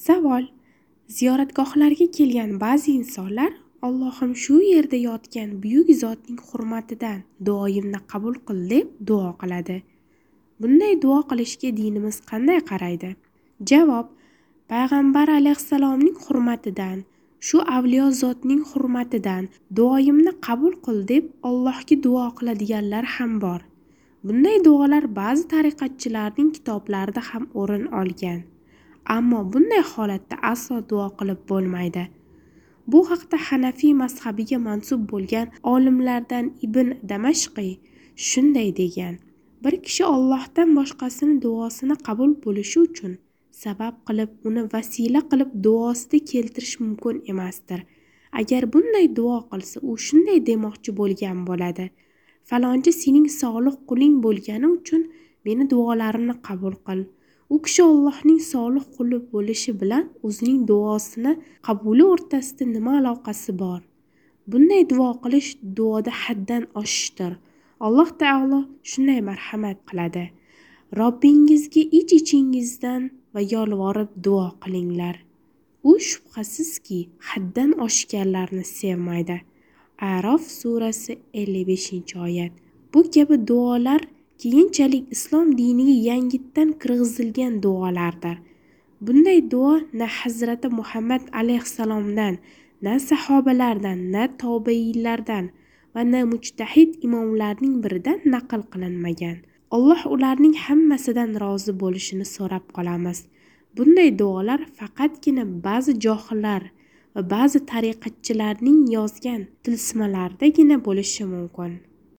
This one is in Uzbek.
Savol: ziyoratgohlarga kelgan ba'zi insonlar Allohim shu yerda yotgan buyuk zotning hurmatidan duoyimni qabul qil deb duo qiladi. Bunday duo qilishga dinimiz qanday qaraydi? Javob: Payg'ambar alayhissalomning hurmatidan, shu avliyo zotning hurmatidan duoyimni qabul qil deb Allohga duo qiladiganlar ham bor. Bunday duolar ba'zi tariqatchilarning kitoblarida ham o'rin olgan. Ammo bunday holatda aslo duo qilib bo'lmaydi. Bu haqda Hanafiy mazhabiga mansub bo'lgan olimlardan Ibn Damashqiy shunday degan: bir kishi Allohdan boshqasini duosini qabul bo'lishi uchun sabab qilib, uni vasila qilib duosida keltirish mumkin emasdir. Agar bunday duo qilsa, u shunday demoqchi bo'lgan bo'ladi: falonchi sening solih quling bo'lgani uchun meni duolarimni qabul qil. U kishi Allohning solih quli bo'lishi bilan o'zining duosini qabuli o'rtasida nima aloqasi bor? Bunday duo qilish duoda haddan oshishdir. Alloh taolo shunday marhamat qiladi: Robbingizga ich-ichingizdan va yolvorib duo qilinglar. U shubhasizki haddan oshganlarni sevmaydi. A'rof surasi 55-oyat. Bu kabi duolar keyinchalik islom diniga yangitdan kirgizilgan duolardir. Bunday duo na Hazrati Muhammad alayhissalomdan, na sahobalardan, na tobeiylardan va na mujtahid imomlarning biridan naql qilinmagan. Alloh ularning hammasidan rozi bo'lishini so'rab qolamiz. Bunday duolar faqatgina ba'zi johillar va ba'zi tariqatchilarning yozgan tilsmalardagina bo'lishi mumkin.